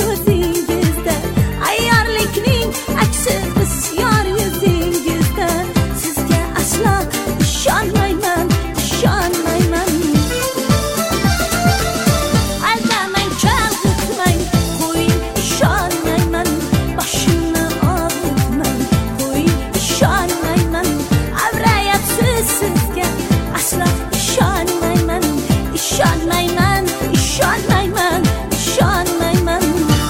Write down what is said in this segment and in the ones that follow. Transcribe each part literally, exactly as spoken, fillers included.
ko'zingizda, ayyorlikning aksi bisyor yuzingizda. Sizga aslo ishonmayman, ishonmayman. Aldamang, chalg'itmang, qo'ying, ishonmayman. Boshimni og'ritmang, qo'ying, ishonmayman. Avrayapsiz sizga, aslo ishonmayman, ishonmayman, ishonmayman, ishonmayman.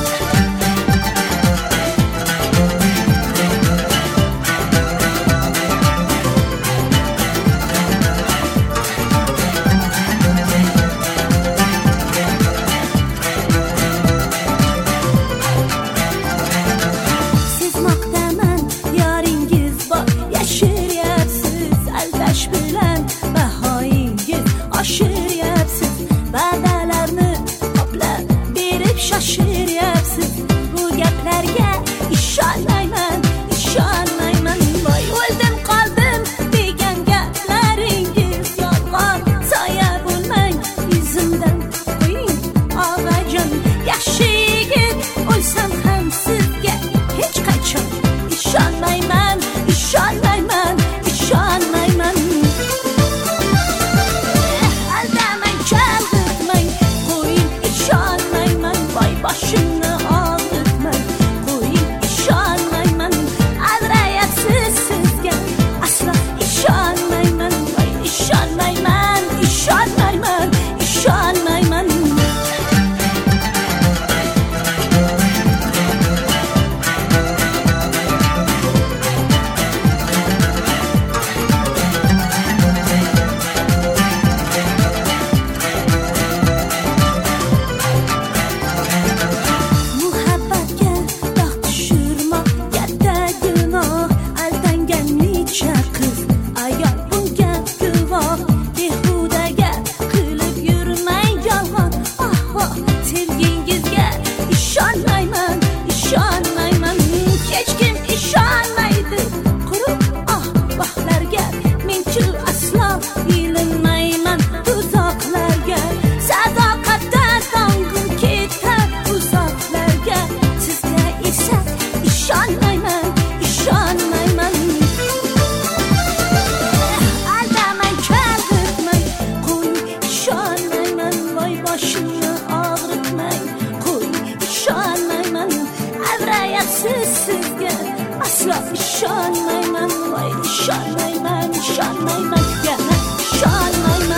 Sezmoqdaman, yoringiz bor, yashiryapsiz. Aldash bilan bahoyingiz oshiryapsiz. Va'dalarni qoplab berib shoshiryapsiz. Bu gaplarga ishonmayman, ishonmayman. Voy, o'ldim qoldim degan gaplaringiz yolg'on. Soya bo'lmang yuzimdan, qo'ying og'ajon. Yaxshi yigit o'lsam ham sizga hech qachon ishonmayman, ishonmayman, ishonmayman. Aldamang, chalg'itmang, qo'ying, ishonmayman. Voy, boshimni og'ritmang, qo'ying, ishonmayman. Avrayapsiz sizga, aslo ishonmayman. Voy, ishonmayman, ishonmayman, ishonmayman. Muhabbatga dog' tushirmoq katta gunoh. Aldangan necha qiz, ayol bunga guvoh. Behuda gap qilib yurmang yolg'on. Oh, oh, sevgingizga ishonmayman, ishonmayman. Hech kim ishonmaydi quruq oh vohlarga. Men-chi aslo ilinmayman tuzoqlarga. Sadoqatda tongim ketar uzoqlarga. Sizga esa ishonmayman, ishonmayman. Aldamang, chalg'itmang, qo'ying, ishonmayman. Voy, boshimni og'ritmang, qo'ying, ishonmayman. Avrayapsiz sizga, aslo ishonmayman. Voy, ishonmayman, ishonmayman, yana ishonmayman.